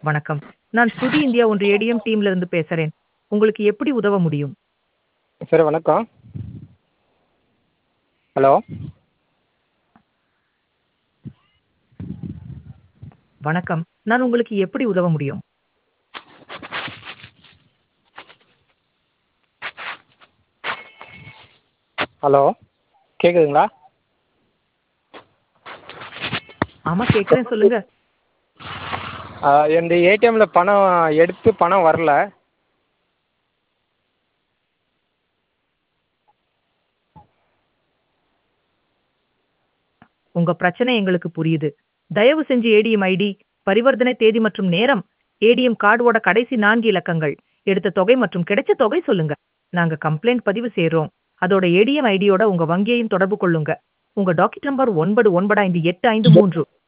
வணக்கம். நான் ஸ்ருதி இந்தியா ஒன்று ஏடிஎம் டீம்ல இருந்து பேசுறேன். உங்களுக்கு எப்படி உதவ முடியும்? சார் வணக்கம். ஹலோ. வணக்கம். நான் உங்களுக்கு எப்படி உதவ முடியும்? ஹலோ. கேட்குதுங்களா? ஆமா கேட்கிறேன் சொல்லுங்க. இந்த ஏடிஎம்ல பணம் எடுத்து பணம் வரல. உங்க பிரச்சனை எங்களுக்கு புரியுது. தயவு செஞ்சு ஏடிஎம் ஐடி, பரிவர்த்தனை தேதி மற்றும் நேரம், ஏடிஎம் கார்டோட கடைசி 4 இலக்கங்கள், எடுத்த தொகை மற்றும் கிடைச்ச தொகை சொல்லுங்க. நாங்க கம்ப்ளைண்ட் பதிவு செய்றோம். அதோட ஏடிஎம் ஐடியோட உங்க வங்கியையும் தொடர்பு கொள்ளுங்க. உங்க டாக்கெட் நம்பர் 995853.